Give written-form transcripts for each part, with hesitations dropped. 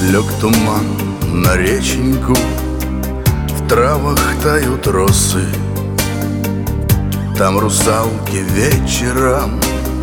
Лег туман на реченьку, в травах тают росы. Там русалки вечером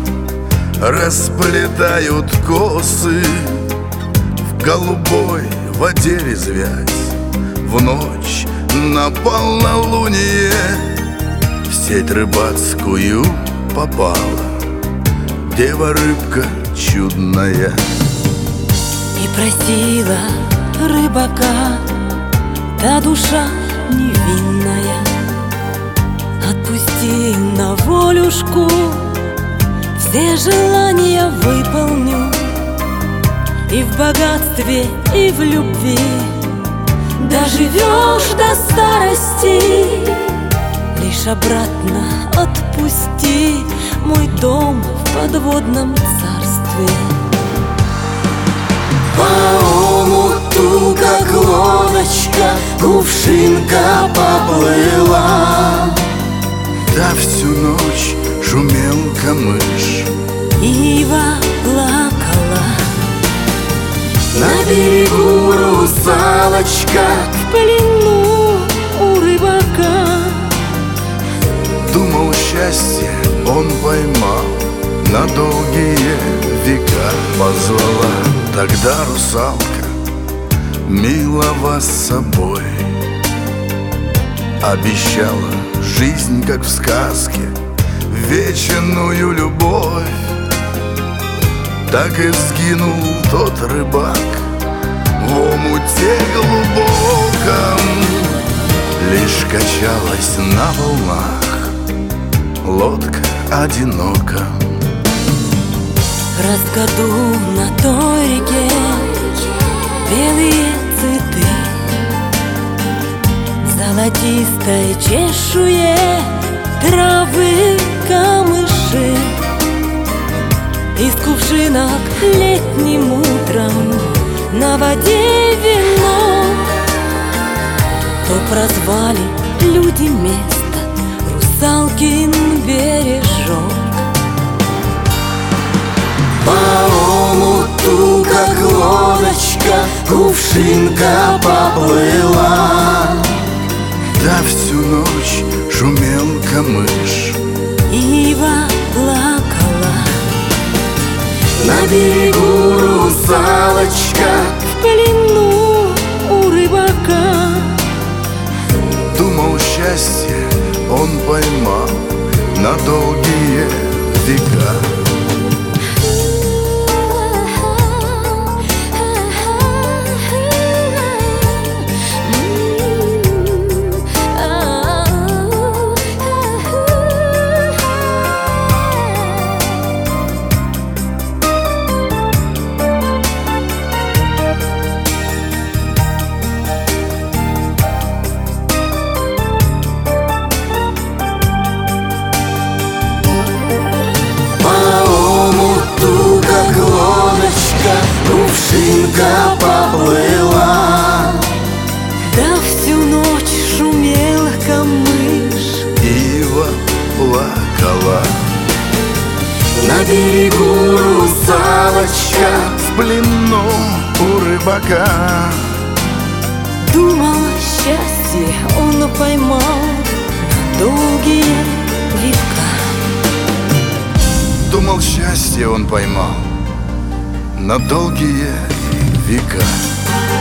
расплетают косы. В голубой воде резвясь, в ночь на полнолуние в сеть рыбацкую попала дева-рыбка чудная. И просила рыбака та душа невинная: отпусти на волюшку, все желания выполню, и в богатстве, и в любви доживешь до старости. Лишь обратно отпусти мой дом в подводном царстве. По омуту, как лодочка, кувшинка поплыла. Да всю ночь шумел камыш, Ива плакала. на берегу русалочка В плену у рыбака. думал, счастье он поймал, на долгие века позвала. Тогда русалка, милого с собой, обещала жизнь, как в сказке, вечную любовь. Так и сгинул тот рыбак в омуте глубоком. Лишь качалась на волнах лодка одинока. Раз в году на той реке белые цветы, в золотистой чешуе травы камыши. Из кувшинок летним утром на воде вино. То прозвали люди место Русалкин бережок. По омуту, как лодочка, кувшинка поплыла. Да всю ночь шумел камыш, Ива плакала. на берегу русалочка В плену у рыбака. думал, счастье он поймал на долгие века. Кувшинка поплыла. Да всю ночь шумел камыш. Ива плакала. На берегу русалочка в плену у рыбака. Думал, счастье он поймал на долгие века. Думал, счастье он поймал на долгие века.